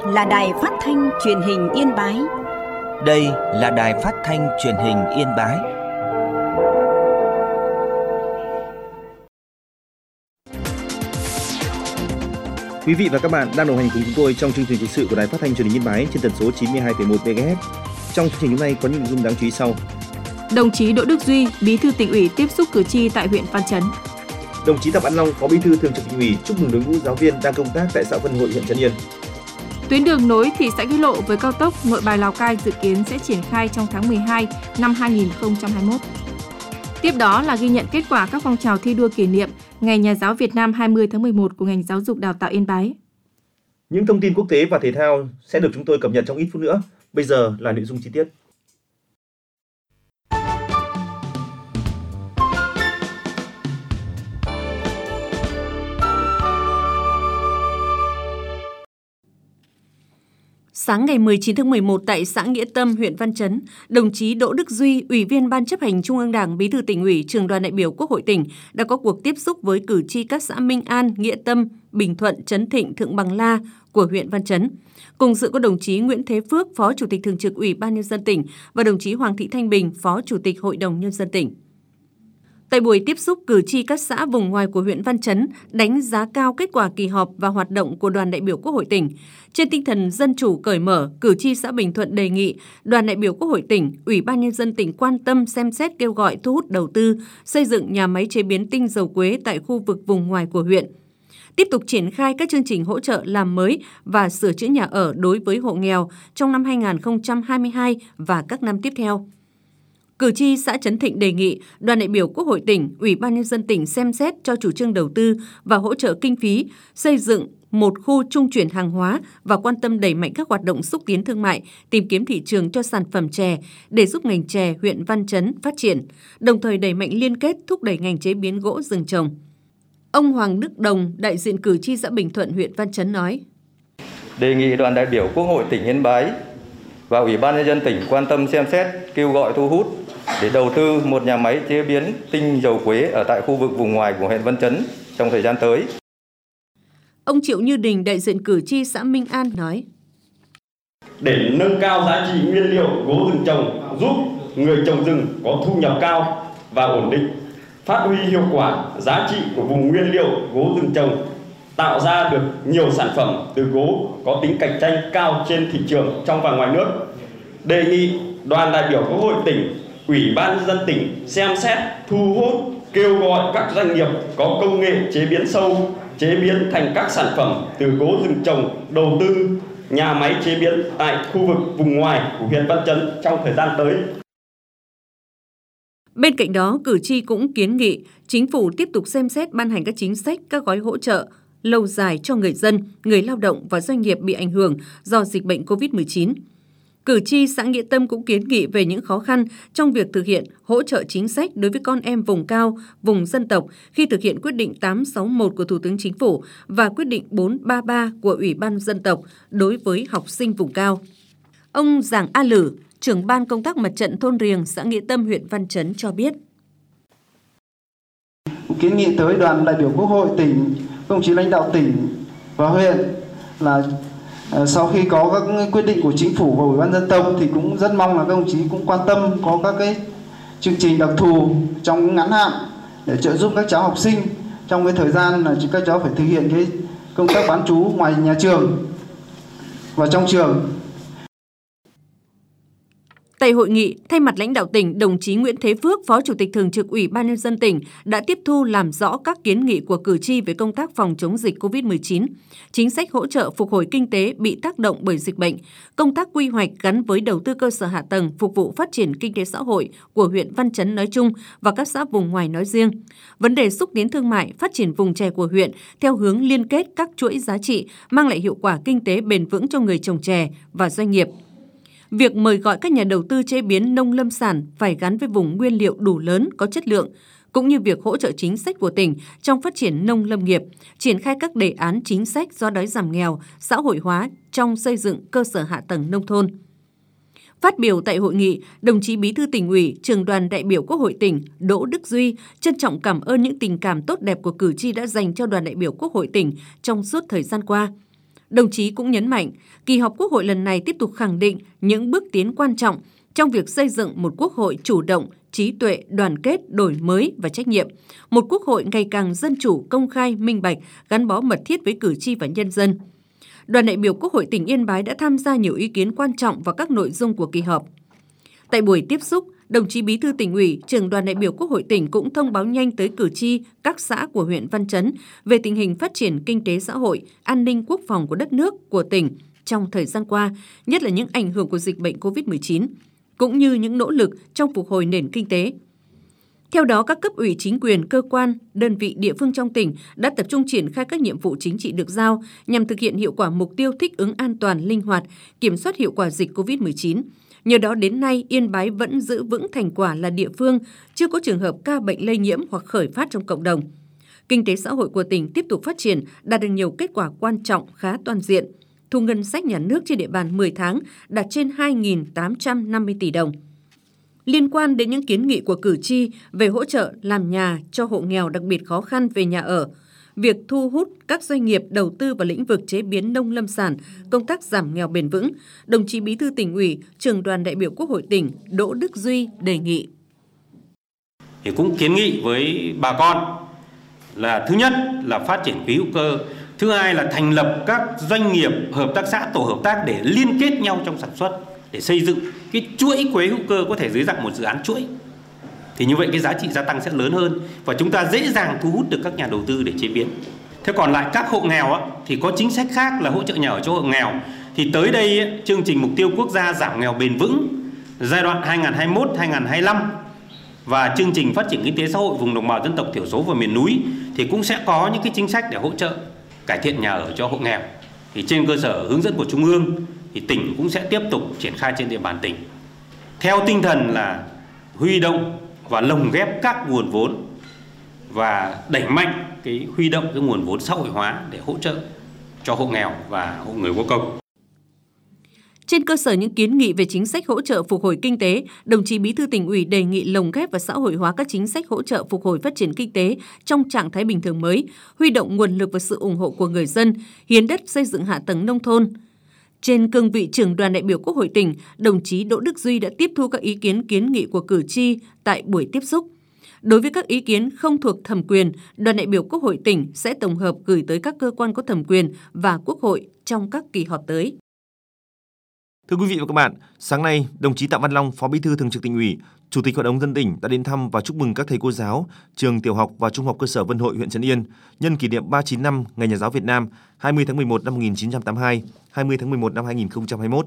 là Đài Phát thanh Truyền hình Yên Bái. Đây là Đài Phát thanh Truyền hình Yên Bái. Quý vị và các bạn đang đồng hành cùng chúng tôi trong chương trình thời sự của Đài Phát thanh Truyền hình Yên Bái trên tần số 92,1 MHz. Trong chương trình hôm nay có những nội dung đáng chú ý sau. Đồng chí Đỗ Đức Duy, Bí thư Tỉnh ủy tiếp xúc cử tri tại huyện Văn Chấn. Đồng chí Đặng Văn Long, Phó Bí thư Thường trực Tỉnh ủy chúc mừng đội ngũ giáo viên đang công tác tại xã Vân Hội, huyện Trấn Yên. Tuyến đường nối thị xã Nghĩa Lộ với cao tốc Nội Bài Lào Cai dự kiến sẽ triển khai trong tháng 12 năm 2021. Tiếp đó là ghi nhận kết quả các phong trào thi đua kỷ niệm Ngày Nhà giáo Việt Nam 20 tháng 11 của ngành giáo dục đào tạo Yên Bái. Những thông tin quốc tế và thể thao sẽ được chúng tôi cập nhật trong ít phút nữa. Bây giờ là nội dung chi tiết. Sáng ngày 19 tháng 11 tại xã Nghĩa Tâm, huyện Văn Chấn, đồng chí Đỗ Đức Duy, Ủy viên Ban chấp hành Trung ương Đảng, Bí thư Tỉnh ủy, Trưởng đoàn đại biểu Quốc hội tỉnh đã có cuộc tiếp xúc với cử tri các xã Minh An, Nghĩa Tâm, Bình Thuận, Trấn Thịnh, Thượng Bằng La của huyện Văn Chấn. Cùng dự có đồng chí Nguyễn Thế Phước, Phó Chủ tịch Thường trực Ủy ban Nhân dân tỉnh và đồng chí Hoàng Thị Thanh Bình, Phó Chủ tịch Hội đồng Nhân dân tỉnh. Tại buổi tiếp xúc, cử tri các xã vùng ngoài của huyện Văn Chấn đánh giá cao kết quả kỳ họp và hoạt động của đoàn đại biểu Quốc hội tỉnh. Trên tinh thần dân chủ cởi mở, cử tri xã Bình Thuận đề nghị đoàn đại biểu Quốc hội tỉnh, Ủy ban Nhân dân tỉnh quan tâm xem xét kêu gọi thu hút đầu tư, xây dựng nhà máy chế biến tinh dầu quế tại khu vực vùng ngoài của huyện. Tiếp tục triển khai các chương trình hỗ trợ làm mới và sửa chữa nhà ở đối với hộ nghèo trong năm 2022 và các năm tiếp theo. Cử tri xã Trấn Thịnh đề nghị đoàn đại biểu Quốc hội tỉnh, Ủy ban Nhân dân tỉnh xem xét cho chủ trương đầu tư và hỗ trợ kinh phí xây dựng một khu trung chuyển hàng hóa và quan tâm đẩy mạnh các hoạt động xúc tiến thương mại, tìm kiếm thị trường cho sản phẩm chè để giúp ngành chè huyện Văn Chấn phát triển, đồng thời đẩy mạnh liên kết thúc đẩy ngành chế biến gỗ rừng trồng. Ông Hoàng Đức Đồng, đại diện cử tri xã Bình Thuận, huyện Văn Chấn nói: Đề nghị đoàn đại biểu Quốc hội tỉnh Yên Bái và Ủy ban Nhân dân tỉnh quan tâm xem xét kêu gọi thu hút để đầu tư một nhà máy chế biến tinh dầu quế ở tại khu vực vùng ngoài của huyện Văn Chấn trong thời gian tới. Ông Triệu Như Đình, đại diện cử tri xã Minh An nói: Để nâng cao giá trị nguyên liệu gỗ rừng trồng, giúp người trồng rừng có thu nhập cao và ổn định, phát huy hiệu quả giá trị của vùng nguyên liệu gỗ rừng trồng, tạo ra được nhiều sản phẩm từ gỗ có tính cạnh tranh cao trên thị trường trong và ngoài nước. Đề nghị đoàn đại biểu Quốc hội tỉnh, Ủy ban Nhân dân tỉnh xem xét thu hút, kêu gọi các doanh nghiệp có công nghệ chế biến sâu, chế biến thành các sản phẩm từ gỗ rừng trồng, đầu tư nhà máy chế biến tại khu vực vùng ngoài của huyện Văn Chấn trong thời gian tới. Bên cạnh đó, cử tri cũng kiến nghị chính phủ tiếp tục xem xét ban hành các chính sách, các gói hỗ trợ lâu dài cho người dân, người lao động và doanh nghiệp bị ảnh hưởng do dịch bệnh COVID-19. Cử tri xã Nghĩa Tâm cũng kiến nghị về những khó khăn trong việc thực hiện hỗ trợ chính sách đối với con em vùng cao, vùng dân tộc khi thực hiện quyết định 861 của Thủ tướng Chính phủ và quyết định 433 của Ủy ban dân tộc đối với học sinh vùng cao. Ông Giàng A Lử, trưởng ban công tác mặt trận thôn Riềng, xã Nghĩa Tâm, huyện Văn Chấn cho biết: Kiến nghị tới đoàn đại biểu Quốc hội tỉnh, đồng chí lãnh đạo tỉnh và huyện là sau khi có các quyết định của chính phủ và Ủy ban dân tộc thì cũng rất mong là các đồng chí cũng quan tâm có các cái chương trình đặc thù trong ngắn hạn để trợ giúp các cháu học sinh trong cái thời gian là các cháu phải thực hiện cái công tác bán trú ngoài nhà trường và trong trường. Tại hội nghị, thay mặt lãnh đạo tỉnh, đồng chí Nguyễn Thế Phước, Phó Chủ tịch Thường trực Ủy ban Nhân dân tỉnh đã tiếp thu làm rõ các kiến nghị của cử tri về công tác phòng chống dịch COVID-19, chính sách hỗ trợ phục hồi kinh tế bị tác động bởi dịch bệnh, công tác quy hoạch gắn với đầu tư cơ sở hạ tầng phục vụ phát triển kinh tế xã hội của huyện Văn Chấn nói chung và các xã vùng ngoài nói riêng, vấn đề xúc tiến thương mại, phát triển vùng chè của huyện theo hướng liên kết các chuỗi giá trị mang lại hiệu quả kinh tế bền vững cho người trồng chè và doanh nghiệp. Việc mời gọi các nhà đầu tư chế biến nông lâm sản phải gắn với vùng nguyên liệu đủ lớn, có chất lượng, cũng như việc hỗ trợ chính sách của tỉnh trong phát triển nông lâm nghiệp, triển khai các đề án chính sách do đói giảm nghèo, xã hội hóa trong xây dựng cơ sở hạ tầng nông thôn. Phát biểu tại hội nghị, đồng chí Bí thư Tỉnh ủy, Trưởng đoàn đại biểu Quốc hội tỉnh Đỗ Đức Duy trân trọng cảm ơn những tình cảm tốt đẹp của cử tri đã dành cho đoàn đại biểu Quốc hội tỉnh trong suốt thời gian qua. Đồng chí cũng nhấn mạnh, kỳ họp Quốc hội lần này tiếp tục khẳng định những bước tiến quan trọng trong việc xây dựng một Quốc hội chủ động, trí tuệ, đoàn kết, đổi mới và trách nhiệm. Một Quốc hội ngày càng dân chủ, công khai, minh bạch, gắn bó mật thiết với cử tri và nhân dân. Đoàn đại biểu Quốc hội tỉnh Yên Bái đã tham gia nhiều ý kiến quan trọng vào các nội dung của kỳ họp. Tại buổi tiếp xúc, đồng chí Bí thư Tỉnh ủy, Trưởng đoàn đại biểu Quốc hội tỉnh cũng thông báo nhanh tới cử tri các xã của huyện Văn Chấn về tình hình phát triển kinh tế xã hội, an ninh quốc phòng của đất nước, của tỉnh trong thời gian qua, nhất là những ảnh hưởng của dịch bệnh COVID-19, cũng như những nỗ lực trong phục hồi nền kinh tế. Theo đó, các cấp ủy chính quyền, cơ quan, đơn vị địa phương trong tỉnh đã tập trung triển khai các nhiệm vụ chính trị được giao nhằm thực hiện hiệu quả mục tiêu thích ứng an toàn, linh hoạt, kiểm soát hiệu quả dịch COVID-19. Nhờ đó đến nay, Yên Bái vẫn giữ vững thành quả là địa phương chưa có trường hợp ca bệnh lây nhiễm hoặc khởi phát trong cộng đồng. Kinh tế xã hội của tỉnh tiếp tục phát triển, đạt được nhiều kết quả quan trọng khá toàn diện. Thu ngân sách nhà nước trên địa bàn 10 tháng đạt trên 2.850 tỷ đồng. Liên quan đến những kiến nghị của cử tri về hỗ trợ làm nhà cho hộ nghèo đặc biệt khó khăn về nhà ở, việc thu hút các doanh nghiệp đầu tư vào lĩnh vực chế biến nông lâm sản, công tác giảm nghèo bền vững, đồng chí Bí thư Tỉnh ủy, Trưởng đoàn đại biểu Quốc hội tỉnh Đỗ Đức Duy đề nghị. Thì cũng kiến nghị với bà con là thứ nhất là phát triển quỹ hữu cơ, thứ hai là thành lập các doanh nghiệp, hợp tác xã, tổ hợp tác để liên kết nhau trong sản xuất, để xây dựng cái chuỗi quế hữu cơ có thể dưới dạng một dự án chuỗi. Thì như vậy cái giá trị gia tăng sẽ lớn hơn và chúng ta dễ dàng thu hút được các nhà đầu tư để chế biến. Thế còn lại các hộ nghèo thì có chính sách khác là hỗ trợ nhà ở cho hộ nghèo. Thì tới đây chương trình mục tiêu quốc gia giảm nghèo bền vững giai đoạn 2021-2025 và chương trình phát triển kinh tế xã hội vùng đồng bào dân tộc thiểu số và miền núi thì cũng sẽ có những cái chính sách để hỗ trợ cải thiện nhà ở cho hộ nghèo. Thì trên cơ sở hướng dẫn của Trung ương thì tỉnh cũng sẽ tiếp tục triển khai trên địa bàn tỉnh theo tinh thần là huy động và lồng ghép các nguồn vốn và đẩy mạnh cái huy động cái nguồn vốn xã hội hóa để hỗ trợ cho hộ nghèo và hộ người có công. Trên cơ sở những kiến nghị về chính sách hỗ trợ phục hồi kinh tế, đồng chí Bí thư Tỉnh ủy đề nghị lồng ghép và xã hội hóa các chính sách hỗ trợ phục hồi phát triển kinh tế trong trạng thái bình thường mới, huy động nguồn lực và sự ủng hộ của người dân, hiến đất xây dựng hạ tầng nông thôn. Trên cương vị Trưởng đoàn đại biểu Quốc hội tỉnh, đồng chí Đỗ Đức Duy đã tiếp thu các ý kiến kiến nghị của cử tri tại buổi tiếp xúc. Đối với các ý kiến không thuộc thẩm quyền, đoàn đại biểu Quốc hội tỉnh sẽ tổng hợp gửi tới các cơ quan có thẩm quyền và Quốc hội trong các kỳ họp tới. Thưa quý vị và các bạn, sáng nay, đồng chí Tạ Văn Long, Phó Bí thư Thường trực Tỉnh ủy, Chủ tịch Hội đồng nhân dân tỉnh đã đến thăm và chúc mừng các thầy cô giáo trường tiểu học và trung học cơ sở Vân Hội, huyện Trấn Yên nhân kỷ niệm 39 năm Ngày Nhà giáo Việt Nam 20 tháng 11 năm 1982, 20 tháng 11 năm 2021.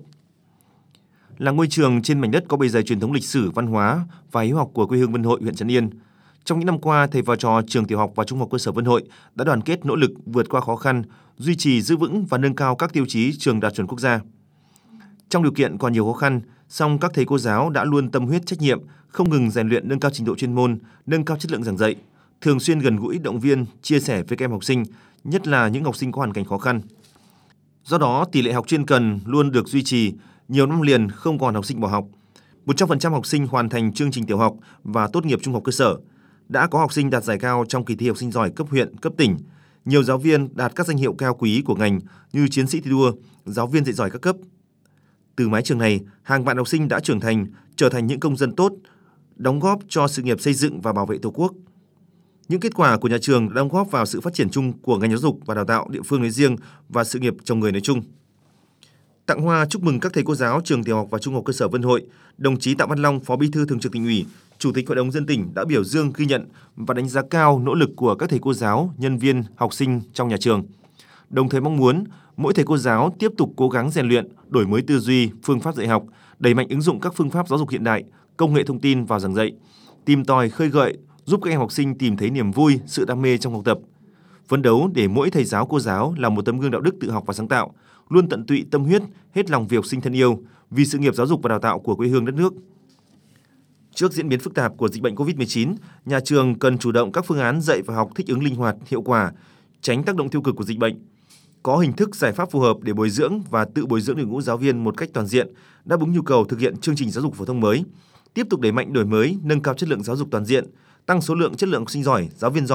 Là ngôi trường trên mảnh đất có bề dày truyền thống lịch sử, văn hóa và hiếu học của quê hương Vân Hội, huyện Trấn Yên. Trong những năm qua, thầy và trò trường tiểu học và trung học cơ sở Vân Hội đã đoàn kết nỗ lực vượt qua khó khăn, duy trì giữ vững và nâng cao các tiêu chí trường đạt chuẩn quốc gia. Trong điều kiện còn nhiều khó khăn, song các thầy cô giáo đã luôn tâm huyết trách nhiệm, không ngừng rèn luyện nâng cao trình độ chuyên môn, nâng cao chất lượng giảng dạy, thường xuyên gần gũi động viên, chia sẻ với các em học sinh, nhất là những học sinh có hoàn cảnh khó khăn. Do đó, tỷ lệ học chuyên cần luôn được duy trì, nhiều năm liền không còn học sinh bỏ học. 100% học sinh hoàn thành chương trình tiểu học và tốt nghiệp trung học cơ sở. Đã có học sinh đạt giải cao trong kỳ thi học sinh giỏi cấp huyện, cấp tỉnh. Nhiều giáo viên đạt các danh hiệu cao quý của ngành như chiến sĩ thi đua, giáo viên dạy giỏi các cấp. Từ mái trường này, hàng vạn học sinh đã trưởng thành, trở thành những công dân tốt, đóng góp cho sự nghiệp xây dựng và bảo vệ Tổ quốc. Những kết quả của nhà trường đã đóng góp vào sự phát triển chung của ngành giáo dục và đào tạo địa phương nói riêng và sự nghiệp chồng người nói chung. Tặng hoa chúc mừng các thầy cô giáo trường tiểu học và trung học cơ sở Vân Hội, đồng chí Tạ Văn Long, Phó Bí thư Thường trực Tỉnh ủy, Chủ tịch Hội đồng nhân dân tỉnh đã biểu dương, ghi nhận và đánh giá cao nỗ lực của các thầy cô giáo, nhân viên, học sinh trong nhà trường. Đồng thời mong muốn mỗi thầy cô giáo tiếp tục cố gắng rèn luyện, đổi mới tư duy, phương pháp dạy học, đẩy mạnh ứng dụng các phương pháp giáo dục hiện đại, công nghệ thông tin vào giảng dạy, tìm tòi khơi gợi, giúp các em học sinh tìm thấy niềm vui, sự đam mê trong học tập. Phấn đấu để mỗi thầy giáo cô giáo là một tấm gương đạo đức tự học và sáng tạo, luôn tận tụy tâm huyết, hết lòng vì học sinh thân yêu, vì sự nghiệp giáo dục và đào tạo của quê hương đất nước. Trước diễn biến phức tạp của dịch bệnh COVID-19, nhà trường cần chủ động các phương án dạy và học thích ứng linh hoạt, hiệu quả, tránh tác động tiêu cực của dịch bệnh. Có hình thức giải pháp phù hợp để bồi dưỡng và tự bồi dưỡng đội ngũ giáo viên một cách toàn diện, đáp ứng nhu cầu thực hiện chương trình giáo dục phổ thông mới. Tiếp tục đẩy mạnh đổi mới, nâng cao chất lượng giáo dục toàn diện, tăng số lượng chất lượng học sinh giỏi, giáo viên giỏi,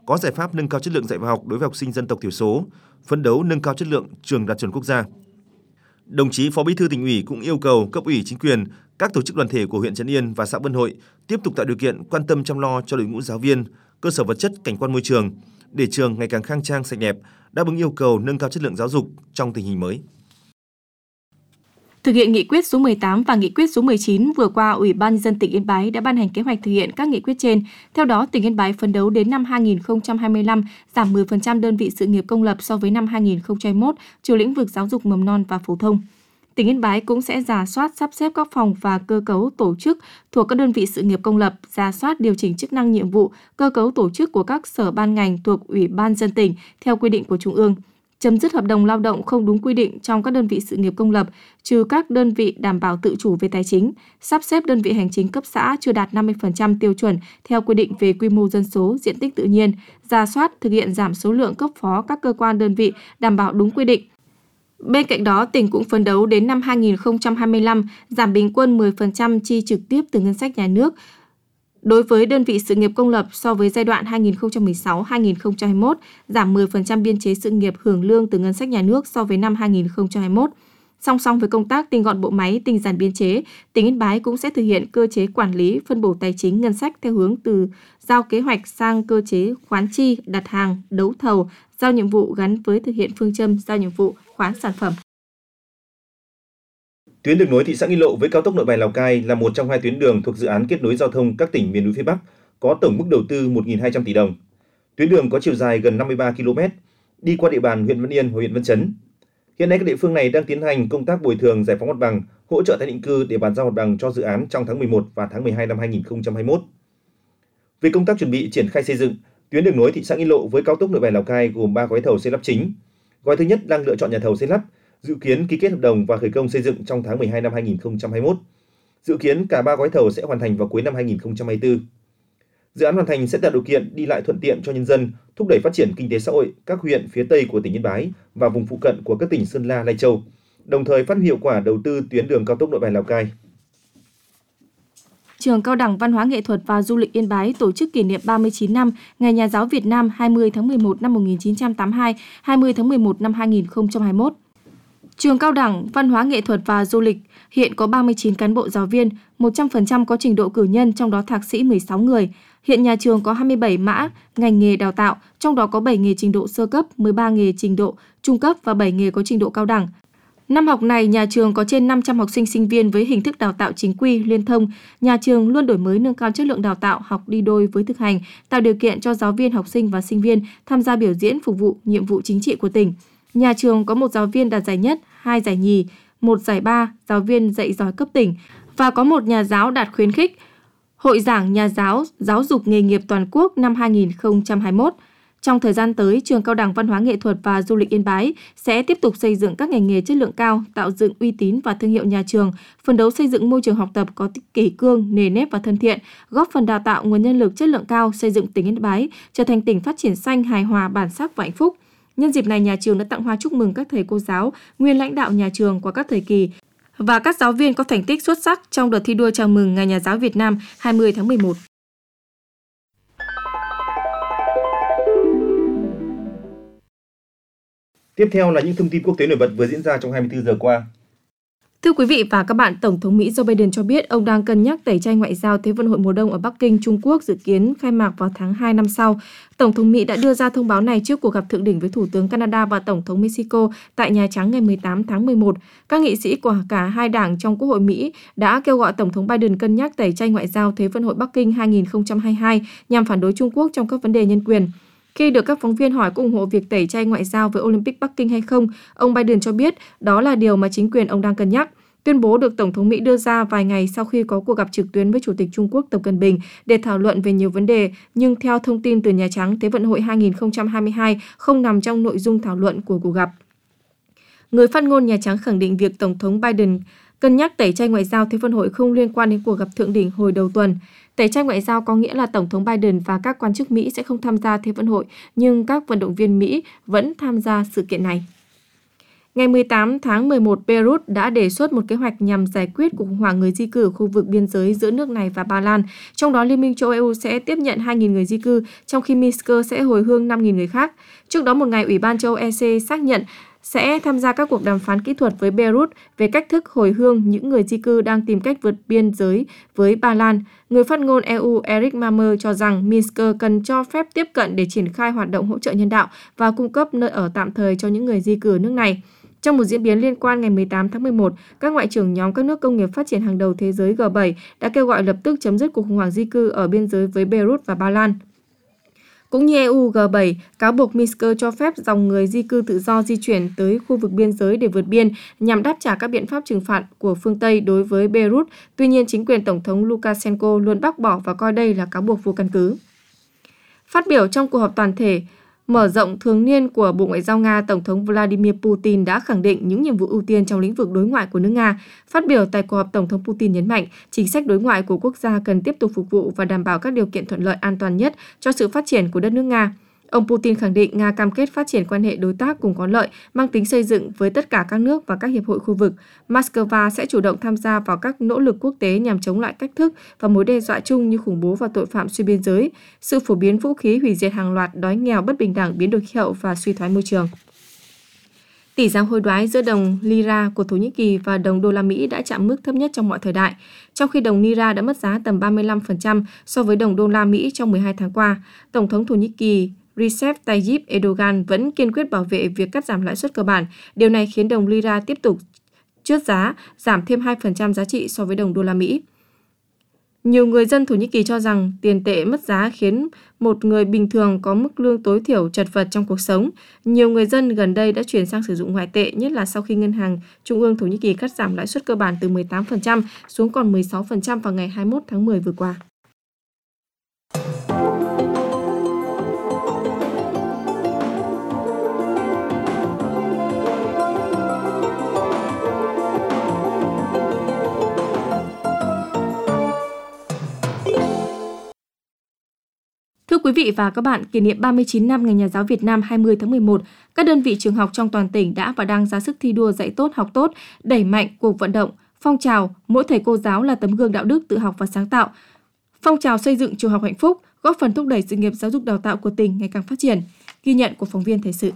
có giải pháp nâng cao chất lượng dạy và học đối với học sinh dân tộc thiểu số, phấn đấu nâng cao chất lượng trường đạt chuẩn quốc gia. Đồng chí Phó Bí thư Tỉnh ủy cũng yêu cầu cấp ủy chính quyền, các tổ chức đoàn thể của huyện Trấn Yên và xã Vân Hội tiếp tục tạo điều kiện quan tâm chăm lo cho đội ngũ giáo viên, cơ sở vật chất, cảnh quan môi trường để trường ngày càng khang trang sạch đẹp, đáp ứng yêu cầu nâng cao chất lượng giáo dục trong tình hình mới. Thực hiện nghị quyết số 18 và nghị quyết số 19 vừa qua, Ủy ban nhân dân tỉnh Yên Bái đã ban hành kế hoạch thực hiện các nghị quyết trên. Theo đó, tỉnh Yên Bái phấn đấu đến năm 2025 giảm 10% đơn vị sự nghiệp công lập so với năm 2021 trong lĩnh vực giáo dục mầm non và phổ thông. Tỉnh Yên Bái cũng sẽ rà soát sắp xếp các phòng và cơ cấu tổ chức thuộc các đơn vị sự nghiệp công lập, rà soát điều chỉnh chức năng nhiệm vụ, cơ cấu tổ chức của các sở ban ngành thuộc Ủy ban nhân dân tỉnh theo quy định của Trung ương. Chấm dứt hợp đồng lao động không đúng quy định trong các đơn vị sự nghiệp công lập, trừ các đơn vị đảm bảo tự chủ về tài chính, sắp xếp đơn vị hành chính cấp xã chưa đạt 50% tiêu chuẩn theo quy định về quy mô dân số, diện tích tự nhiên, rà soát thực hiện giảm số lượng cấp phó các cơ quan đơn vị đảm bảo đúng quy định. Bên cạnh đó, tỉnh cũng phấn đấu đến năm 2025 giảm bình quân 10% chi trực tiếp từ ngân sách nhà nước đối với đơn vị sự nghiệp công lập so với giai đoạn 2016-2021, giảm 10% biên chế sự nghiệp hưởng lương từ ngân sách nhà nước so với năm 2021. Song song với công tác tinh gọn bộ máy, tinh giản biên chế, tỉnh Yên Bái cũng sẽ thực hiện cơ chế quản lý, phân bổ tài chính ngân sách theo hướng từ giao kế hoạch sang cơ chế khoán chi, đặt hàng, đấu thầu, giao nhiệm vụ gắn với thực hiện phương châm giao nhiệm vụ, khoán sản phẩm. Tuyến đường nối thị xã Nghi Lộ với cao tốc Nội Bài - Lào Cai là một trong hai tuyến đường thuộc dự án kết nối giao thông các tỉnh miền núi phía Bắc, có tổng mức đầu tư 1.200 tỷ đồng. Tuyến đường có chiều dài gần 53 km, đi qua địa bàn huyện Văn Yên và huyện Văn Chấn. Hiện nay các địa phương này đang tiến hành công tác bồi thường, giải phóng mặt bằng, hỗ trợ tái định cư để bàn giao mặt bằng cho dự án trong tháng 11 và tháng 12 năm 2021. Về công tác chuẩn bị triển khai xây dựng, tuyến đường nối thị xã Nghi Lộ với cao tốc Nội Bài - Lào Cai gồm 3 gói thầu xây lắp chính. Gói thứ nhất đang lựa chọn nhà thầu xây lắp, dự kiến ký kết hợp đồng và khởi công xây dựng trong tháng 12 năm 2021. Dự kiến cả 3 gói thầu sẽ hoàn thành vào cuối năm 2024. Dự án hoàn thành sẽ tạo điều kiện đi lại thuận tiện cho nhân dân, thúc đẩy phát triển kinh tế xã hội các huyện phía Tây của tỉnh Yên Bái và vùng phụ cận của các tỉnh Sơn La, Lai Châu, đồng thời phát huy hiệu quả đầu tư tuyến đường cao tốc Nội Bài - Lào Cai. Trường Cao đẳng Văn hóa Nghệ thuật và Du lịch Yên Bái tổ chức kỷ niệm 39 năm Ngày Nhà giáo Việt Nam 20 tháng 11 năm 1982, 20 tháng 11 năm 2021. Trường Cao đẳng Văn hóa Nghệ thuật và Du lịch hiện có 39 cán bộ giáo viên, 100% có trình độ cử nhân, trong đó thạc sĩ 16 người. Hiện nhà trường có 27 mã ngành nghề đào tạo, trong đó có 7 nghề trình độ sơ cấp, 13 nghề trình độ trung cấp và 7 nghề có trình độ cao đẳng. Năm học này, nhà trường có trên 500 học sinh sinh viên với hình thức đào tạo chính quy, liên thông. Nhà trường luôn đổi mới, nâng cao chất lượng đào tạo, học đi đôi với thực hành, tạo điều kiện cho giáo viên, học sinh và sinh viên tham gia biểu diễn phục vụ nhiệm vụ chính trị của tỉnh. Nhà trường có 1 giáo viên đạt giải nhất, 2 giải nhì, 1 giải ba, giáo viên dạy giỏi cấp tỉnh và có 1 nhà giáo đạt khuyến khích. Hội giảng nhà giáo, giáo dục nghề nghiệp toàn quốc năm 2021. Trong thời gian tới, Trường Cao đẳng Văn hóa Nghệ thuật và Du lịch Yên Bái sẽ tiếp tục xây dựng các ngành nghề chất lượng cao, tạo dựng uy tín và thương hiệu nhà trường, phấn đấu xây dựng môi trường học tập có kỷ cương, nề nếp và thân thiện, góp phần đào tạo nguồn nhân lực chất lượng cao, xây dựng tỉnh Yên Bái trở thành tỉnh phát triển xanh, hài hòa, bản sắc và hạnh phúc. Nhân dịp này, nhà trường đã tặng hoa chúc mừng các thầy cô giáo, nguyên lãnh đạo nhà trường qua các thời kỳ và các giáo viên có thành tích xuất sắc trong đợt thi đua chào mừng Ngày Nhà giáo Việt Nam 20 tháng 11. Tiếp theo là những thông tin quốc tế nổi bật vừa diễn ra trong 24 giờ qua. Thưa quý vị và các bạn, Tổng thống Mỹ Joe Biden cho biết ông đang cân nhắc tẩy chay ngoại giao Thế vận hội mùa đông ở Bắc Kinh, Trung Quốc dự kiến khai mạc vào tháng 2 năm sau. Tổng thống Mỹ đã đưa ra thông báo này trước cuộc gặp thượng đỉnh với Thủ tướng Canada và Tổng thống Mexico tại Nhà Trắng ngày 18 tháng 11. Các nghị sĩ của cả hai đảng trong Quốc hội Mỹ đã kêu gọi Tổng thống Biden cân nhắc tẩy chay ngoại giao Thế vận hội Bắc Kinh 2022 nhằm phản đối Trung Quốc trong các vấn đề nhân quyền. Khi được các phóng viên hỏi có ủng hộ việc tẩy chay ngoại giao với Olympic Bắc Kinh hay không, ông Biden cho biết đó là điều mà chính quyền ông đang cân nhắc. Tuyên bố được Tổng thống Mỹ đưa ra vài ngày sau khi có cuộc gặp trực tuyến với Chủ tịch Trung Quốc Tập Cận Bình để thảo luận về nhiều vấn đề, nhưng theo thông tin từ Nhà Trắng, Thế vận hội 2022 không nằm trong nội dung thảo luận của cuộc gặp. Người phát ngôn Nhà Trắng khẳng định việc Tổng thống Biden cân nhắc tẩy chay ngoại giao Thế vận hội không liên quan đến cuộc gặp thượng đỉnh hồi đầu tuần. Tẩy chay ngoại giao có nghĩa là Tổng thống Biden và các quan chức Mỹ sẽ không tham gia Thế vận hội, nhưng các vận động viên Mỹ vẫn tham gia sự kiện này. Ngày 18 tháng 11, Beirut đã đề xuất một kế hoạch nhằm giải quyết cuộc khủng hoảng người di cư ở khu vực biên giới giữa nước này và Ba Lan. Trong đó, Liên minh châu EU sẽ tiếp nhận 2.000 người di cư, trong khi Minsk sẽ hồi hương 5.000 người khác. Trước đó một ngày, Ủy ban châu Âu EC xác nhận sẽ tham gia các cuộc đàm phán kỹ thuật với Beirut về cách thức hồi hương những người di cư đang tìm cách vượt biên giới với Ba Lan. Người phát ngôn EU Eric Mamer cho rằng Minsk cần cho phép tiếp cận để triển khai hoạt động hỗ trợ nhân đạo và cung cấp nơi ở tạm thời cho những người di cư ở nước này. Trong một diễn biến liên quan, ngày 18 tháng 11, các ngoại trưởng nhóm các nước công nghiệp phát triển hàng đầu thế giới G7 đã kêu gọi lập tức chấm dứt cuộc khủng hoảng di cư ở biên giới với Beirut và Ba Lan. Cũng như EU, G7 cáo buộc Minsk cho phép dòng người di cư tự do di chuyển tới khu vực biên giới để vượt biên nhằm đáp trả các biện pháp trừng phạt của phương Tây đối với Beirut. Tuy nhiên, chính quyền Tổng thống Lukashenko luôn bác bỏ và coi đây là cáo buộc vô căn cứ. Phát biểu trong cuộc họp toàn thể mở rộng thường niên của Bộ Ngoại giao Nga, Tổng thống Vladimir Putin đã khẳng định những nhiệm vụ ưu tiên trong lĩnh vực đối ngoại của nước Nga. Phát biểu tại cuộc họp, Tổng thống Putin nhấn mạnh chính sách đối ngoại của quốc gia cần tiếp tục phục vụ và đảm bảo các điều kiện thuận lợi an toàn nhất cho sự phát triển của đất nước Nga. Ông Putin khẳng định Nga cam kết phát triển quan hệ đối tác cùng có lợi, mang tính xây dựng với tất cả các nước và các hiệp hội khu vực. Moscow sẽ chủ động tham gia vào các nỗ lực quốc tế nhằm chống lại cách thức và mối đe dọa chung như khủng bố và tội phạm xuyên biên giới, sự phổ biến vũ khí hủy diệt hàng loạt, đói nghèo, bất bình đẳng, biến đổi khí hậu và suy thoái môi trường. Tỷ giá hối đoái giữa đồng Lira của Thổ Nhĩ Kỳ và đồng đô la Mỹ đã chạm mức thấp nhất trong mọi thời đại, trong khi đồng Lira đã mất giá tầm 35% so với đồng đô la Mỹ trong 12 tháng qua. Tổng thống Thổ Nhĩ Kỳ Recep Tayyip Erdogan vẫn kiên quyết bảo vệ việc cắt giảm lãi suất cơ bản. Điều này khiến đồng Lira tiếp tục trượt giá, giảm thêm 2% giá trị so với đồng đô la Mỹ. Nhiều người dân Thổ Nhĩ Kỳ cho rằng tiền tệ mất giá khiến một người bình thường có mức lương tối thiểu chật vật trong cuộc sống. Nhiều người dân gần đây đã chuyển sang sử dụng ngoại tệ, nhất là sau khi Ngân hàng Trung ương Thổ Nhĩ Kỳ cắt giảm lãi suất cơ bản từ 18% xuống còn 16% vào ngày 21 tháng 10 vừa qua. Thưa quý vị và các bạn, kỷ niệm 39 năm Ngày Nhà giáo Việt Nam 20 tháng 11, các đơn vị trường học trong toàn tỉnh đã và đang ra sức thi đua dạy tốt, học tốt, đẩy mạnh cuộc vận động, phong trào mỗi thầy cô giáo là tấm gương đạo đức, tự học và sáng tạo. Phong trào xây dựng trường học hạnh phúc, góp phần thúc đẩy sự nghiệp giáo dục đào tạo của tỉnh ngày càng phát triển. Ghi nhận của phóng viên thời sự.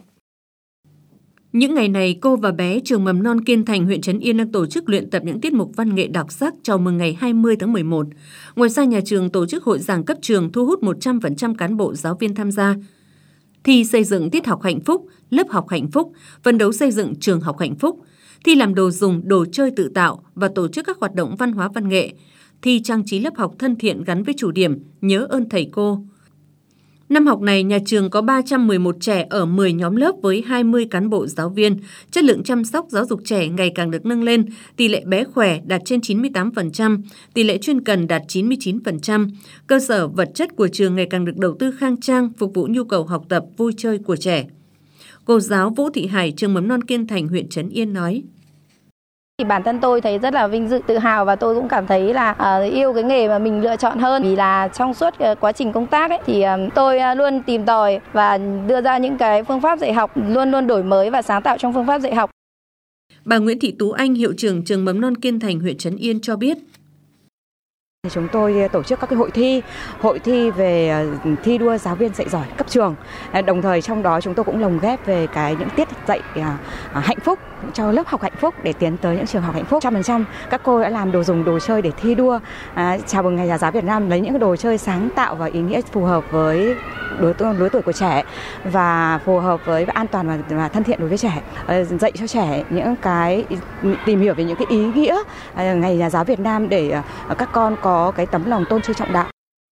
Những ngày này, cô và bé trường mầm non Kiên Thành, huyện Trấn Yên đang tổ chức luyện tập những tiết mục văn nghệ đặc sắc chào mừng ngày 20 tháng 11. Ngoài ra, nhà trường tổ chức hội giảng cấp trường thu hút 100% cán bộ giáo viên tham gia. Thi xây dựng tiết học hạnh phúc, lớp học hạnh phúc, phấn đấu xây dựng trường học hạnh phúc. Thi làm đồ dùng, đồ chơi tự tạo và tổ chức các hoạt động văn hóa văn nghệ. Thi trang trí lớp học thân thiện gắn với chủ điểm nhớ ơn thầy cô. Năm học này, nhà trường có 311 trẻ ở 10 nhóm lớp với 20 cán bộ giáo viên. Chất lượng chăm sóc giáo dục trẻ ngày càng được nâng lên, tỷ lệ bé khỏe đạt trên 98%, tỷ lệ chuyên cần đạt 99%. Cơ sở vật chất của trường ngày càng được đầu tư khang trang, phục vụ nhu cầu học tập, vui chơi của trẻ. Cô giáo Vũ Thị Hải, trường mầm non Kiên Thành, huyện Trấn Yên nói. Thì bản thân tôi thấy rất là vinh dự, tự hào và tôi cũng cảm thấy là yêu cái nghề mà mình lựa chọn hơn. Vì là trong suốt quá trình công tác ấy, thì tôi luôn tìm tòi và đưa ra những cái phương pháp dạy học, luôn luôn đổi mới và sáng tạo trong phương pháp dạy học. Bà Nguyễn Thị Tú Anh, hiệu trưởng trường mầm non Kiên Thành, huyện Trấn Yên cho biết. Chúng tôi tổ chức các cái hội thi về thi đua giáo viên dạy giỏi cấp trường. Đồng thời trong đó chúng tôi cũng lồng ghép về những tiết dạy hạnh phúc cho lớp học hạnh phúc để tiến tới những trường học hạnh phúc. 100% các cô đã làm đồ dùng, đồ chơi để thi đua chào mừng Ngày Nhà giáo Việt Nam, lấy những đồ chơi sáng tạo và ý nghĩa phù hợp với lứa tuổi của trẻ và phù hợp với an toàn và thân thiện đối với trẻ, dạy cho trẻ những cái tìm hiểu về những cái ý nghĩa Ngày Nhà giáo Việt Nam để các con có cái tấm lòng tôn sư trọng đạo.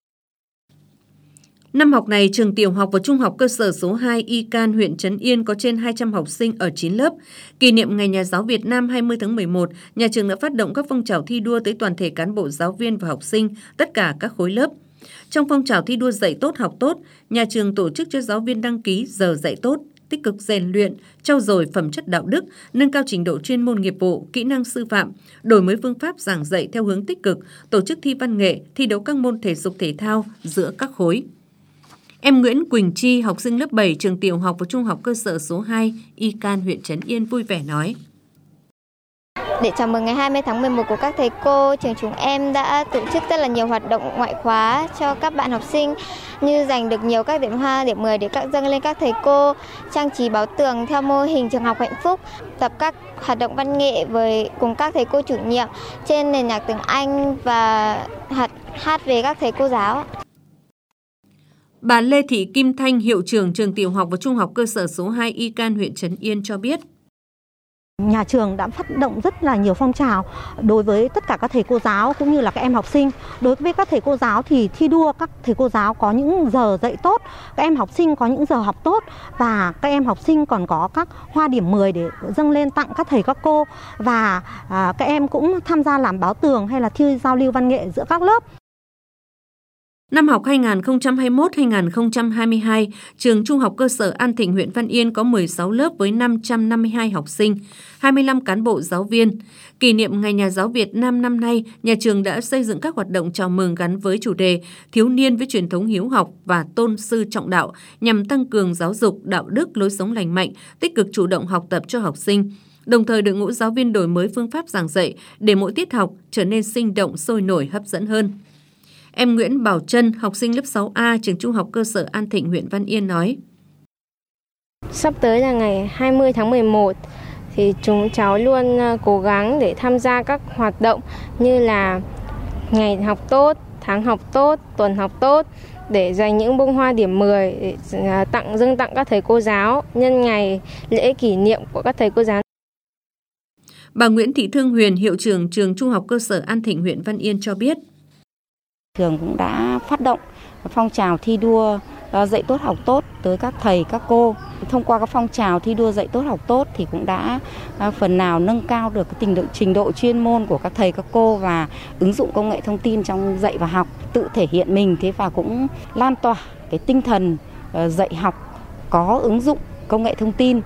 Năm học này, trường tiểu học và trung học cơ sở số 2 Y Can, huyện Trấn Yên có trên 200 học sinh ở 9 lớp. Kỷ niệm Ngày Nhà giáo Việt Nam 20 tháng 11, nhà trường đã phát động các phong trào thi đua tới toàn thể cán bộ giáo viên và học sinh, tất cả các khối lớp. Trong phong trào thi đua dạy tốt, học tốt, nhà trường tổ chức cho giáo viên đăng ký giờ dạy tốt, tích cực rèn luyện, trau dồi phẩm chất đạo đức, nâng cao trình độ chuyên môn nghiệp vụ, kỹ năng sư phạm, đổi mới phương pháp giảng dạy theo hướng tích cực, tổ chức thi văn nghệ, thi đấu các môn thể dục thể thao giữa các khối. Em Nguyễn Quỳnh Chi, học sinh lớp 7 trường tiểu học và trung học cơ sở số 2, Y Can, huyện Trấn Yên vui vẻ nói. Để chào mừng ngày 20 tháng 11 của các thầy cô, trường chúng em đã tổ chức rất là nhiều hoạt động ngoại khóa cho các bạn học sinh, như giành được nhiều các điểm hoa, điểm 10 để dâng lên các thầy cô, trang trí báo tường theo mô hình trường học hạnh phúc, tập các hoạt động văn nghệ cùng các thầy cô chủ nhiệm trên nền nhạc tiếng Anh và hát về các thầy cô giáo. Bà Lê Thị Kim Thanh, hiệu trưởng trường tiểu học và trung học cơ sở số 2 Y Can, huyện Trấn Yên cho biết. Nhà trường đã phát động rất là nhiều phong trào đối với tất cả các thầy cô giáo cũng như là các em học sinh. Đối với các thầy cô giáo thì thi đua các thầy cô giáo có những giờ dạy tốt, các em học sinh có những giờ học tốt và các em học sinh còn có các hoa điểm 10 để dâng lên tặng các thầy các cô, và các em cũng tham gia làm báo tường hay là thi giao lưu văn nghệ giữa các lớp. Năm học 2021-2022, trường Trung học cơ sở An Thịnh, huyện Văn Yên có 16 lớp với 552 học sinh, 25 cán bộ giáo viên. Kỷ niệm Ngày Nhà giáo Việt Nam năm nay, nhà trường đã xây dựng các hoạt động chào mừng gắn với chủ đề Thiếu niên với truyền thống hiếu học và tôn sư trọng đạo nhằm tăng cường giáo dục, đạo đức, lối sống lành mạnh, tích cực chủ động học tập cho học sinh. Đồng thời đội ngũ giáo viên đổi mới phương pháp giảng dạy để mỗi tiết học trở nên sinh động, sôi nổi, hấp dẫn hơn. Em Nguyễn Bảo Trân, học sinh lớp 6A, trường Trung học cơ sở An Thịnh, huyện Văn Yên nói. Sắp tới là ngày 20 tháng 11 thì chúng cháu luôn cố gắng để tham gia các hoạt động như là ngày học tốt, tháng học tốt, tuần học tốt để giành những bông hoa điểm 10 để dâng tặng các thầy cô giáo nhân ngày lễ kỷ niệm của các thầy cô giáo. Bà Nguyễn Thị Thương Huyền, hiệu trưởng trường Trung học cơ sở An Thịnh, huyện Văn Yên cho biết. Trường cũng đã phát động phong trào thi đua dạy tốt học tốt tới các thầy, các cô. Thông qua các phong trào thi đua dạy tốt học tốt thì cũng đã phần nào nâng cao được trình độ chuyên môn của các thầy, các cô và ứng dụng công nghệ thông tin trong dạy và học, tự thể hiện mình và cũng lan tỏa cái tinh thần dạy học có ứng dụng công nghệ thông tin.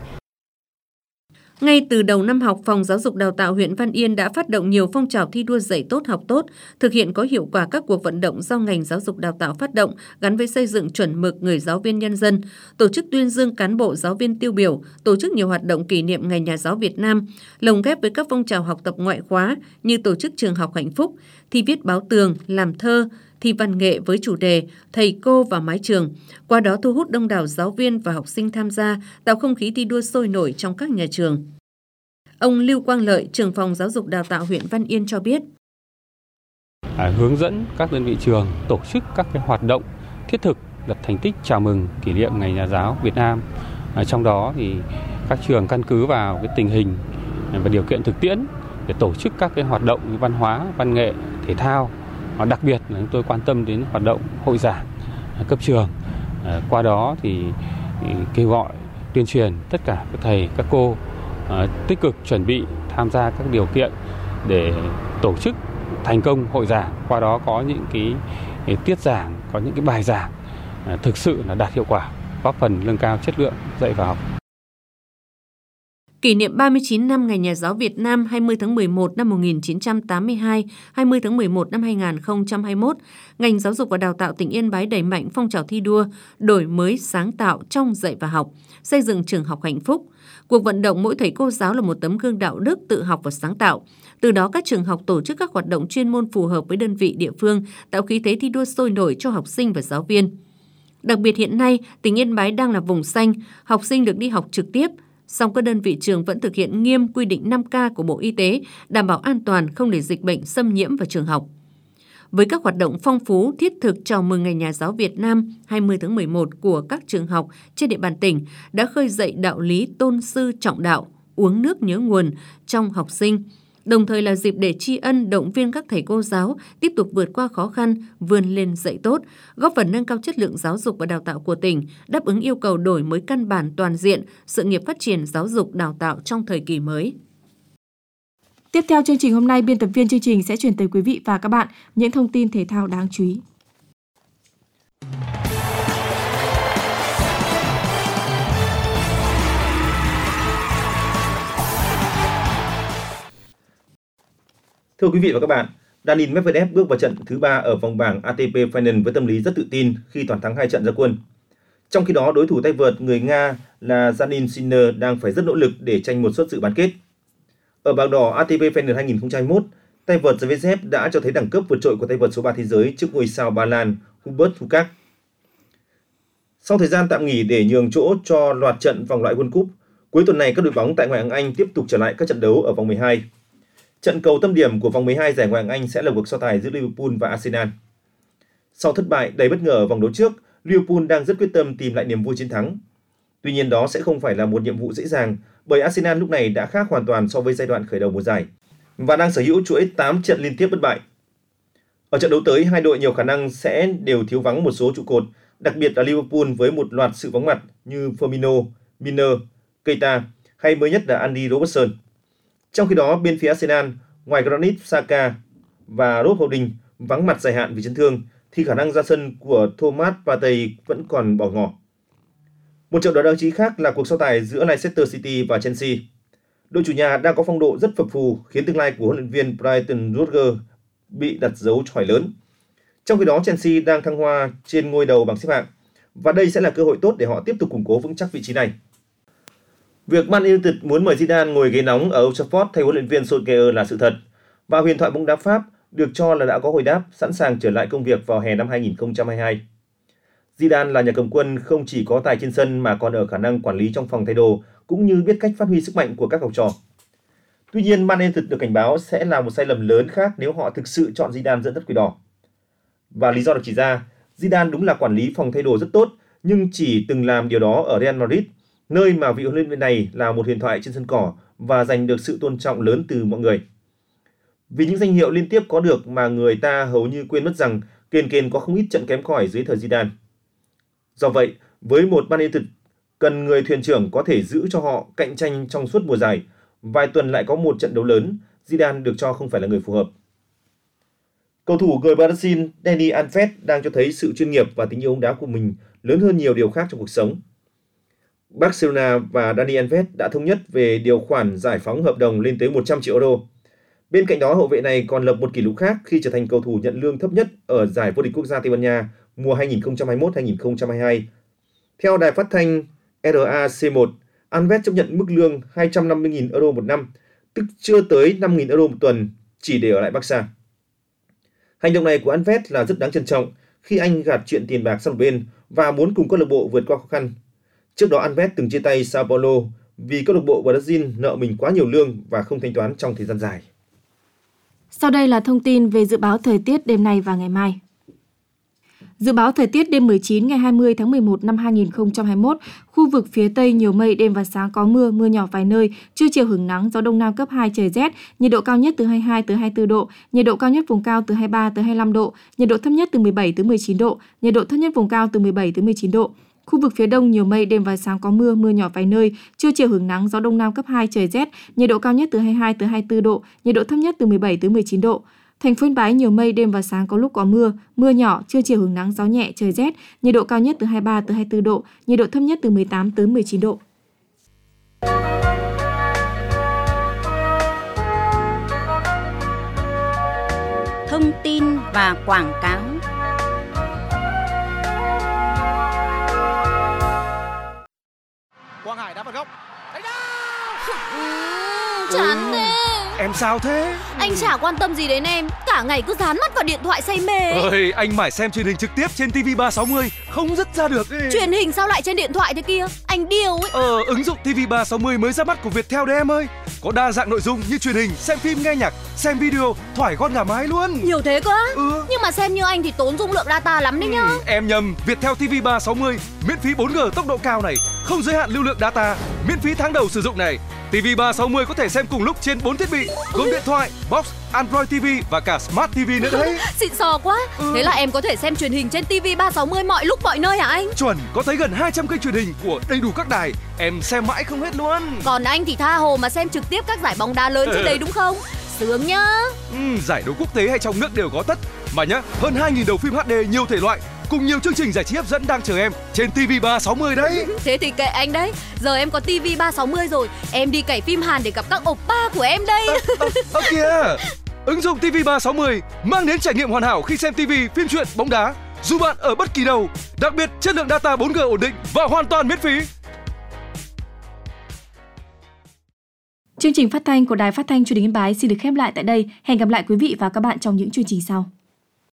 Ngay từ đầu năm học, Phòng Giáo dục Đào tạo huyện Văn Yên đã phát động nhiều phong trào thi đua dạy tốt học tốt, thực hiện có hiệu quả các cuộc vận động do ngành giáo dục đào tạo phát động gắn với xây dựng chuẩn mực người giáo viên nhân dân, tổ chức tuyên dương cán bộ giáo viên tiêu biểu, tổ chức nhiều hoạt động kỷ niệm Ngày Nhà giáo Việt Nam, lồng ghép với các phong trào học tập ngoại khóa như tổ chức trường học hạnh phúc, thi viết báo tường, làm thơ, thi văn nghệ với chủ đề Thầy cô và mái trường. Qua đó thu hút đông đảo giáo viên và học sinh tham gia, tạo không khí thi đua sôi nổi trong các nhà trường. Ông Lưu Quang Lợi, trưởng phòng Giáo dục Đào tạo huyện Văn Yên cho biết. Hướng dẫn các đơn vị trường tổ chức các cái hoạt động thiết thực lập thành tích chào mừng kỷ niệm Ngày Nhà giáo Việt Nam. Trong đó thì các trường căn cứ vào cái tình hình và điều kiện thực tiễn để tổ chức các cái hoạt động như văn hóa, văn nghệ, thể thao. Đặc biệt là chúng tôi quan tâm đến hoạt động hội giảng cấp trường. Qua đó thì kêu gọi tuyên truyền tất cả các thầy, các cô tích cực chuẩn bị tham gia các điều kiện để tổ chức thành công hội giảng. Qua đó có những cái tiết giảng, có những cái bài giảng thực sự là đạt hiệu quả, góp phần nâng cao chất lượng dạy và học. Kỷ niệm 39 năm Ngày Nhà giáo Việt Nam 20 tháng 11 năm 1982, 20 tháng 11 năm 2021, ngành giáo dục và đào tạo tỉnh Yên Bái đẩy mạnh phong trào thi đua, đổi mới sáng tạo trong dạy và học, xây dựng trường học hạnh phúc. Cuộc vận động mỗi thầy cô giáo là một tấm gương đạo đức, tự học và sáng tạo. Từ đó các trường học tổ chức các hoạt động chuyên môn phù hợp với đơn vị địa phương, tạo khí thế thi đua sôi nổi cho học sinh và giáo viên. Đặc biệt hiện nay, tỉnh Yên Bái đang là vùng xanh, học sinh được đi học trực tiếp, song các đơn vị trường vẫn thực hiện nghiêm quy định 5K của Bộ Y tế, đảm bảo an toàn không để dịch bệnh xâm nhiễm vào trường học. Với các hoạt động phong phú, thiết thực chào mừng Ngày Nhà giáo Việt Nam 20 tháng 11 của các trường học trên địa bàn tỉnh đã khơi dậy đạo lý tôn sư trọng đạo, uống nước nhớ nguồn trong học sinh, đồng thời là dịp để tri ân động viên các thầy cô giáo tiếp tục vượt qua khó khăn, vươn lên dạy tốt, góp phần nâng cao chất lượng giáo dục và đào tạo của tỉnh, đáp ứng yêu cầu đổi mới căn bản toàn diện sự nghiệp phát triển giáo dục đào tạo trong thời kỳ mới. Tiếp theo chương trình hôm nay, biên tập viên chương trình sẽ chuyển tới quý vị và các bạn những thông tin thể thao đáng chú ý. Thưa quý vị và các bạn, Daniil Medvedev bước vào trận thứ 3 ở vòng bảng ATP Final với tâm lý rất tự tin khi toàn thắng 2 trận ra quân. Trong khi đó, đối thủ tay vợt người Nga là Janine Sinner đang phải rất nỗ lực để tranh một suất dự bán kết. Ở bảng đỏ ATP Finals 2021, tay vợt Zverev đã cho thấy đẳng cấp vượt trội của tay vợt số 3 thế giới trước ngôi sao Ba Lan Hubert Hurkacz. Sau thời gian tạm nghỉ để nhường chỗ cho loạt trận vòng loại World Cup, cuối tuần này các đội bóng tại Ngoại hạng Anh tiếp tục trở lại các trận đấu ở vòng 12. Trận cầu tâm điểm của vòng 12 giải Ngoại hạng Anh sẽ là cuộc so tài giữa Liverpool và Arsenal. Sau thất bại đầy bất ngờ ở vòng đấu trước, Liverpool đang rất quyết tâm tìm lại niềm vui chiến thắng. Tuy nhiên đó sẽ không phải là một nhiệm vụ dễ dàng, bởi Arsenal lúc này đã khác hoàn toàn so với giai đoạn khởi đầu mùa giải và đang sở hữu chuỗi 8 trận liên tiếp bất bại. Ở trận đấu tới, hai đội nhiều khả năng sẽ đều thiếu vắng một số trụ cột, đặc biệt là Liverpool với một loạt sự vắng mặt như Firmino, Milner, Keita hay mới nhất là Andy Robertson. Trong khi đó, bên phía Arsenal, ngoài Granit Xhaka và Rob Holding vắng mặt dài hạn vì chấn thương, thì khả năng ra sân của Thomas Partey vẫn còn bỏ ngỏ. Một trận đấu đáng chú ý khác là cuộc so tài giữa Leicester City và Chelsea. Đội chủ nhà đang có phong độ rất phập phù, khiến tương lai của huấn luyện viên Brendan Rodgers bị đặt dấu chọi lớn. Trong khi đó, Chelsea đang thăng hoa trên ngôi đầu bảng xếp hạng, và đây sẽ là cơ hội tốt để họ tiếp tục củng cố vững chắc vị trí này. Việc Man United muốn mời Zidane ngồi ghế nóng ở Old Trafford thay huấn luyện viên Solskjaer là sự thật, và huyền thoại bóng đá Pháp được cho là đã có hồi đáp, sẵn sàng trở lại công việc vào hè năm 2022. Zidane là nhà cầm quân không chỉ có tài trên sân mà còn ở khả năng quản lý trong phòng thay đồ, cũng như biết cách phát huy sức mạnh của các học trò. Tuy nhiên, Man United được cảnh báo sẽ là một sai lầm lớn khác nếu họ thực sự chọn Zidane dẫn dắt Quỷ Đỏ. Và lý do được chỉ ra, Zidane đúng là quản lý phòng thay đồ rất tốt, nhưng chỉ từng làm điều đó ở Real Madrid, nơi mà vị huấn luyện viên này là một huyền thoại trên sân cỏ và giành được sự tôn trọng lớn từ mọi người. Vì những danh hiệu liên tiếp có được mà người ta hầu như quên mất rằng Kane có không ít trận kém cỏi dưới thời Zidane. Do vậy, với một Man United cần người thuyền trưởng có thể giữ cho họ cạnh tranh trong suốt mùa giải, vài tuần lại có một trận đấu lớn, Zidane được cho không phải là người phù hợp. Cầu thủ người Brazil Dani Alves đang cho thấy sự chuyên nghiệp và tình yêu bóng đá của mình lớn hơn nhiều điều khác trong cuộc sống. Barcelona và Dani Alves đã thống nhất về điều khoản giải phóng hợp đồng lên tới 100 triệu euro. Bên cạnh đó, hậu vệ này còn lập một kỷ lục khác khi trở thành cầu thủ nhận lương thấp nhất ở giải vô địch quốc gia Tây Ban Nha mùa 2021-2022. Theo đài phát thanh RAC1, Alves chấp nhận mức lương 250.000 euro một năm, tức chưa tới 5.000 euro một tuần, chỉ để ở lại Barca. Hành động này của Alves là rất đáng trân trọng khi anh gạt chuyện tiền bạc sang một bên và muốn cùng câu lạc bộ vượt qua khó khăn. Trước đó, Alves từng chia tay Sao Paulo vì câu lạc bộ Brazil nợ mình quá nhiều lương và không thanh toán trong thời gian dài. Sau đây là thông tin về dự báo thời tiết đêm nay và ngày mai. Dự báo thời tiết đêm 19 ngày 20 tháng 11 năm 2021, khu vực phía Tây nhiều mây, đêm và sáng có mưa, mưa nhỏ vài nơi, trưa chiều hứng nắng, gió Đông Nam cấp 2, trời rét, nhiệt độ cao nhất từ 22 tới 24 độ, nhiệt độ cao nhất vùng cao từ 23 tới 25 độ, nhiệt độ thấp nhất từ 17 tới 19 độ, nhiệt độ thấp nhất vùng cao từ 17 tới 19 độ. Khu vực phía Đông nhiều mây, đêm và sáng có mưa, mưa nhỏ vài nơi, trưa chiều hứng nắng, gió Đông Nam cấp 2, trời rét, nhiệt độ cao nhất từ 22 tới 24 độ, nhiệt độ thấp nhất từ 17 tới 19 độ. Thành phố Yên Bái nhiều mây, đêm và sáng có lúc có mưa, mưa nhỏ, trưa chiều hứng nắng, gió nhẹ, trời rét, nhiệt độ cao nhất từ 23 tới 24 độ, nhiệt độ thấp nhất từ 18 tới 19 độ. Thông tin và quảng cáo. Quang Hải đá vào góc. Chán thế. Em sao thế? Anh chả quan tâm gì đến em, cả ngày cứ dán mắt vào điện thoại say mê. Ơi, anh mải xem truyền hình trực tiếp trên TV360, không dứt ra được ấy. Truyền hình sao lại trên điện thoại thế kia? Anh điêu ấy. Ứng dụng TV360 mới ra mắt của Viettel đấy em ơi. Có đa dạng nội dung như truyền hình, xem phim, nghe nhạc, xem video, thoải gọn gà mái luôn. Nhiều thế cơ á? Nhưng mà xem như anh thì tốn dung lượng data lắm đấy nhá. Em nhầm, Viettel TV360 miễn phí 4G tốc độ cao này, không giới hạn lưu lượng data, miễn phí tháng đầu sử dụng này. TV360 có thể xem cùng lúc trên 4 thiết bị, gồm điện thoại, box, Android TV và cả Smart TV nữa đấy. Xịn sò quá. Thế là em có thể xem truyền hình trên TV360 mọi lúc mọi nơi hả anh? Chuẩn, có tới gần 200 kênh truyền hình của đầy đủ các đài, em xem mãi không hết luôn. Còn anh thì tha hồ mà xem trực tiếp các giải bóng đá lớn trên đấy đúng không? Sướng nhá. Giải đấu quốc tế hay trong nước đều có tất. Mà nhá, hơn 2.000 đầu phim HD nhiều thể loại cùng nhiều chương trình giải trí hấp dẫn đang chờ em trên TV360 đấy. Thế thì kệ anh đấy. Giờ em có TV360 rồi, em đi cày phim Hàn để gặp các oppa của em đây. Kìa, ứng dụng TV360 mang đến trải nghiệm hoàn hảo khi xem TV, phim truyện, bóng đá. dù bạn ở bất kỳ đâu. Đặc biệt, chất lượng data 4G ổn định và hoàn toàn miễn phí. Chương trình phát thanh của Đài Phát thanh Truyền hình Yên Bái xin được khép lại tại đây. Hẹn gặp lại quý vị và các bạn trong những chương trình sau.